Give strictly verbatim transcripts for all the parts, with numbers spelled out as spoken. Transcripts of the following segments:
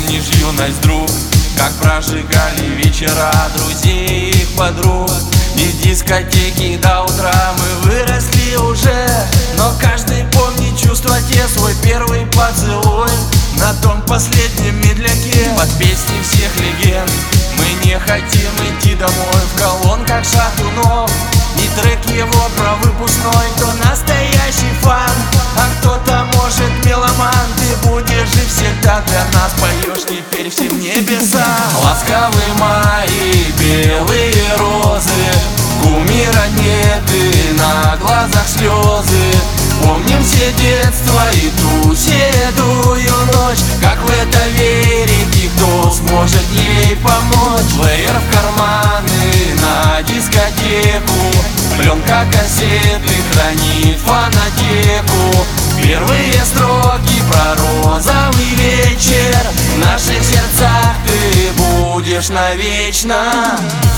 помнишь юность, друг? Как прожигали вечера друзей и их подруг. Из дискотеки до утра мы выросли уже, но каждый помнит чувства те, свой первый поцелуй на том последнем медляке под песни всех легенд. Мы не хотим идти домой в колонках шатунов, и трек его про выпускной. Кто настоящий фан, а кто-то может меломан. Ты будешь же всегда для нас, поешь теперь всем небесам. Ласковый май и белые розы, кумира нет и на глазах слезы. Помним все детство и ту седую ночь. Как в это верить и кто сможет ей помочь? Плеер в карманы на дискотеку, пленка кассеты хранит фонотеку. Первые строки про розовый вечер. В наших сердцах ты будешь навечно.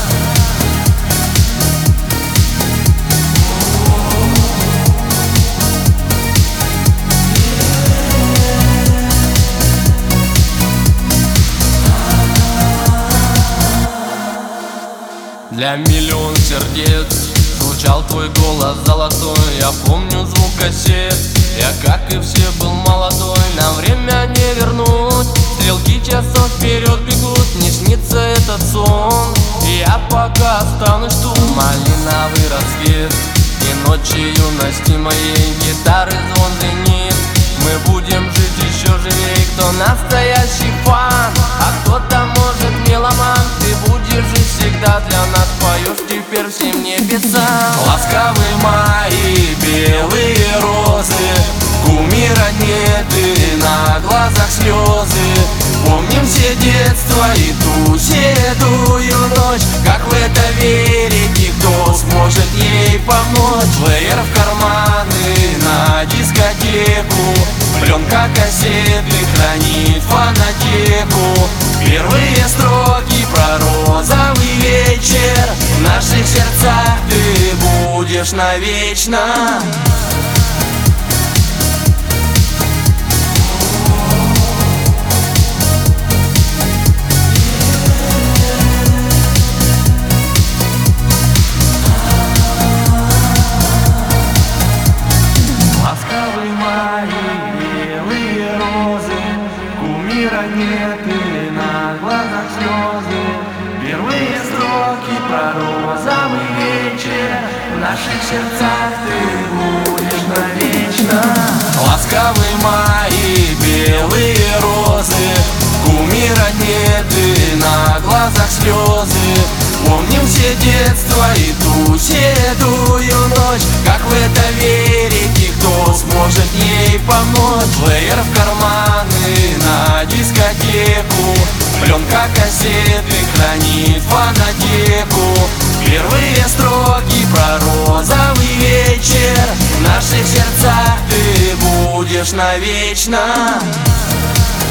Для миллион сердец звучал твой голос золотой. Я помню звук кассет, я, как и все, был молодой. Нам время не вернуть, стрелки часов вперед бегут. Не снится этот сон, и я пока останусь тут. Малиновый рассвет и ночи юности моей, гитары звон звенит. Мы будем жить еще живее. Кто настоящий фан, а кто-то может меломан. Ты будешь жить всегда для нас, поешь теперь всем небесам. Ласковый май и белые розы, кумира нет и на глазах слезы. Помним все детство и ту седую ночь. Как в это верить и кто сможет ей помочь? Плеер в карманы на дискотеку, пленка кассеты хранит фонотеку. Первые строки про розовый вечер. В наших сердцах ты будешь навечно. Нет и на глазах слезы. Первые строки про розовый вечер. В наших сердцах ты будешь навечно. Ласковый май и белые розы, кумира нет и на глазах слезы. Помним все детство и ту седую ночь. Как в это верить и кто сможет ей помочь? Плеер в карманы на дискотеку, пленка кассеты хранит фонотеку. Первые строки про розовый вечер. В наших сердцах ты будешь навечно.